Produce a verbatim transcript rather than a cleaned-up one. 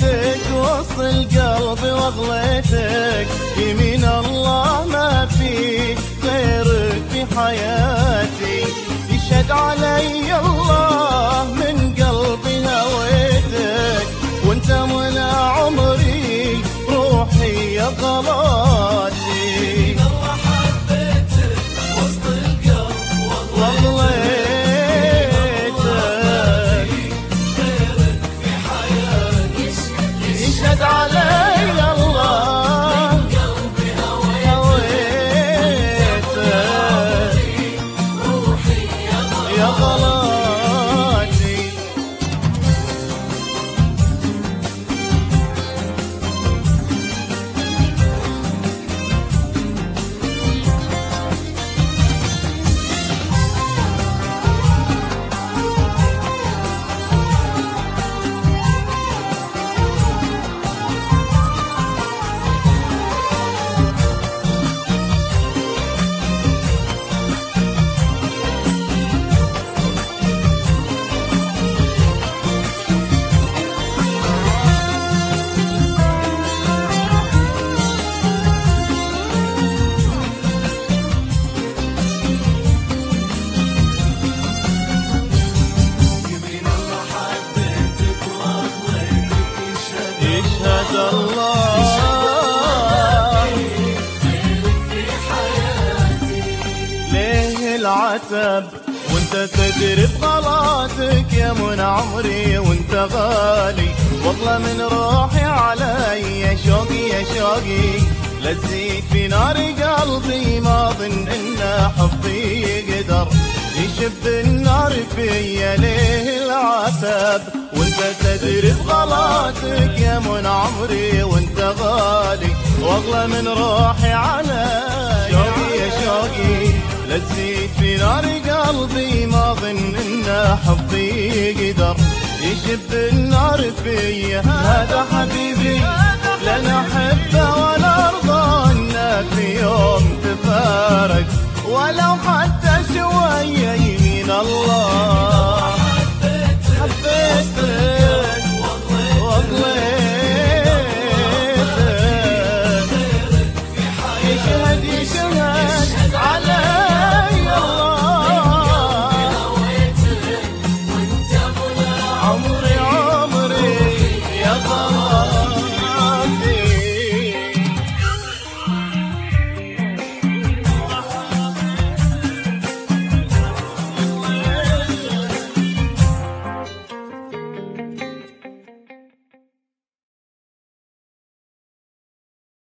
حبيتك وسط القلب واغليتك، يمين الله ما في غيرك في حياتي، يشهد علي الله من قلبي هويتك، وانت منى عمري روحي يا غلاتي. العتب وانت تدري بغلاتك يا من عمري وانت غالي، والله من روحي علي يا شوقي يا شوقي، لا تزيد في نار قلبي، ما ظن ان حبي يقدر يشب النار فيا. ليه العتب وانت تدري بغلاتك يا من عمري وانت غالي، والله من روحي علي شوقي يا شوقي، لا تزيد في نار قلبي، ما ظن ان حبي يقدر يشب النار فيا. هذا حبيبي لا نحبه ولا ارضى انه في يوم تفارق، ولو حتى شويه يمين الله.